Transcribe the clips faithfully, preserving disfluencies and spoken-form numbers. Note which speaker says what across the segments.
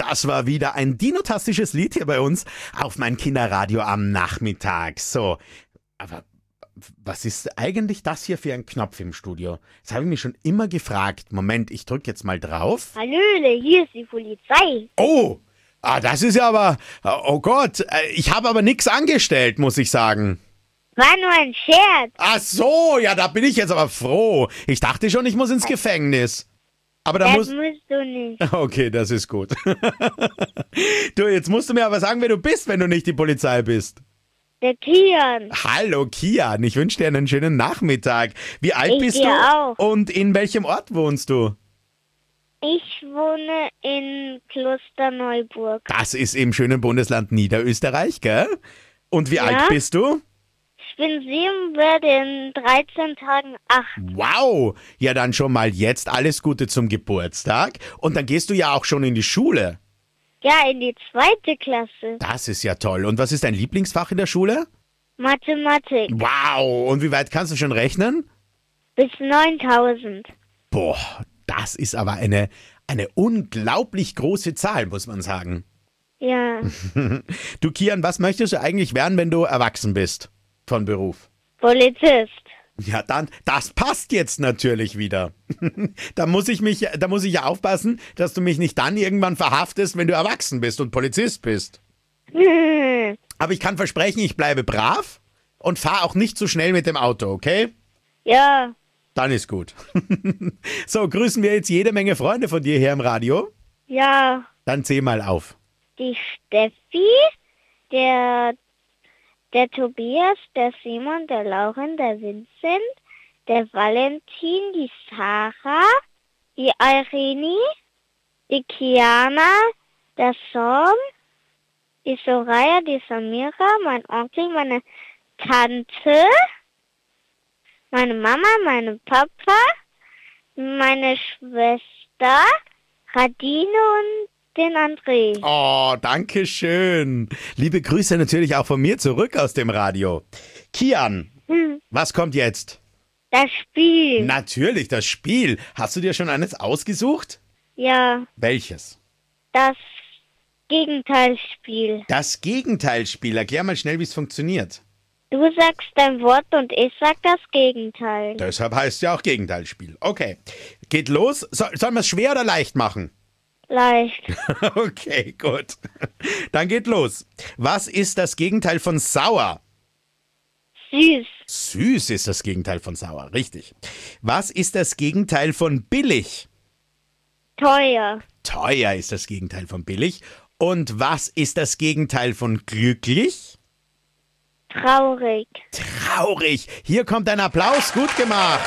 Speaker 1: Das war wieder ein dinotastisches Lied hier bei uns auf mein Kinderradio am Nachmittag. So, aber was ist eigentlich das hier für ein Knopf im Studio? Das habe ich mich schon immer gefragt. Moment, ich drücke jetzt mal drauf.
Speaker 2: Hallöle, hier ist die Polizei.
Speaker 1: Oh, ah, das ist ja aber, oh Gott, äh, ich habe aber nichts angestellt, muss ich sagen.
Speaker 2: War nur ein Scherz.
Speaker 1: Ach so, ja, da bin ich jetzt aber froh. Ich dachte schon, ich muss ins Gefängnis. Aber da
Speaker 2: Das
Speaker 1: muss...
Speaker 2: musst du nicht.
Speaker 1: Okay, das ist gut. Du, jetzt musst du mir aber sagen, wer du bist, wenn du nicht die Polizei bist.
Speaker 2: Der Kian.
Speaker 1: Hallo Kian, ich wünsche dir einen schönen Nachmittag. Wie alt
Speaker 2: Ich
Speaker 1: bist
Speaker 2: dir
Speaker 1: du?
Speaker 2: auch.
Speaker 1: Und in welchem Ort wohnst du?
Speaker 2: Ich wohne in Klosterneuburg.
Speaker 1: Das ist im schönen Bundesland Niederösterreich, gell? Und wie
Speaker 2: Ja.
Speaker 1: alt bist du?
Speaker 2: Ich bin sieben, werde in dreizehn Tagen acht.
Speaker 1: Wow, ja dann schon mal jetzt alles Gute zum Geburtstag. Und dann gehst du ja auch schon in die Schule.
Speaker 2: Ja, in die zweite Klasse.
Speaker 1: Das ist ja toll. Und was ist dein Lieblingsfach in der Schule?
Speaker 2: Mathematik.
Speaker 1: Wow, und wie weit kannst du schon rechnen?
Speaker 2: Bis neuntausend.
Speaker 1: Boah, das ist aber eine, eine unglaublich große Zahl, muss man sagen.
Speaker 2: Ja,
Speaker 1: Du Kian, was möchtest du eigentlich werden, wenn du erwachsen bist? Von Beruf.
Speaker 2: Polizist.
Speaker 1: Ja, dann, das passt jetzt natürlich wieder. Da muss ich mich, da muss ich ja aufpassen, dass du mich nicht dann irgendwann verhaftest, wenn du erwachsen bist und Polizist bist. Aber ich kann versprechen, ich bleibe brav und fahre auch nicht zu schnell mit dem Auto, okay?
Speaker 2: Ja,
Speaker 1: Dann ist gut. So, grüßen wir jetzt jede Menge Freunde von dir hier im Radio.
Speaker 2: ja.
Speaker 1: Dann zähl mal auf.
Speaker 2: Die Steffi, der, der Tobias, der Simon, der Lauren, der Vincent, der Valentin, die Sarah, die Irene, die Kiana, der Sam, die Soraya, die Samira, mein Onkel, meine Tante, meine Mama, mein Papa, meine Schwester, Radine und den André.
Speaker 1: Oh, danke schön. Liebe Grüße natürlich auch von mir zurück aus dem Radio. Kian,
Speaker 2: Hm,
Speaker 1: was kommt jetzt?
Speaker 2: das Spiel.
Speaker 1: Natürlich, das Spiel. Hast du dir schon eines ausgesucht?
Speaker 2: Ja,
Speaker 1: Welches?
Speaker 2: das Gegenteilspiel.
Speaker 1: Das Gegenteilspiel. Erklär mal schnell, wie es funktioniert.
Speaker 2: Du sagst dein Wort und ich sag das Gegenteil.
Speaker 1: Deshalb heißt es ja auch Gegenteilspiel. Okay, geht los. So, sollen wir es schwer oder leicht machen?
Speaker 2: Leicht.
Speaker 1: Okay, gut. Dann geht los. Was ist das Gegenteil von sauer?
Speaker 2: Süß.
Speaker 1: Süß ist das Gegenteil von sauer, richtig. Was ist das Gegenteil von billig?
Speaker 2: Teuer.
Speaker 1: Teuer ist das Gegenteil von billig. Und was ist das Gegenteil von glücklich?
Speaker 2: Traurig.
Speaker 1: Traurig. Hier kommt ein Applaus. Gut gemacht.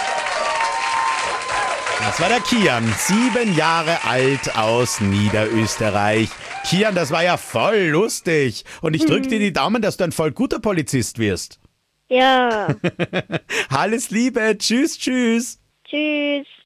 Speaker 1: Das war der Kian, sieben Jahre alt aus Niederösterreich. Kian, das war ja voll lustig. Und ich drücke dir die Daumen, dass du ein voll guter Polizist wirst.
Speaker 2: Ja.
Speaker 1: Alles Liebe. Tschüss, tschüss.
Speaker 2: Tschüss.